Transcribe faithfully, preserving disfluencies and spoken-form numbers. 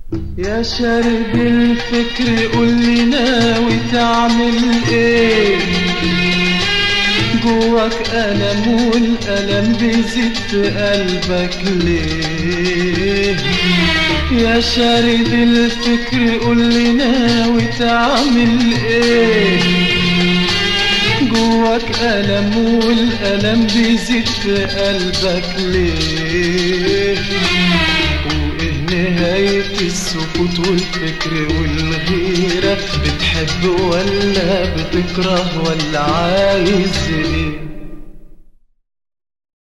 يا شارد الفكر قولي ناوي تعمل ايه؟ جواك ألم والألم بيزيد في قلبك ليه؟ يا شارد الفكر قولي ناوي تعمل ايه؟ جواك ألم والألم بيزيد في قلبك ليه؟ نهاية السكوت والفكر والغيرة، بتحب ولا بتكره ولا عايز ايه؟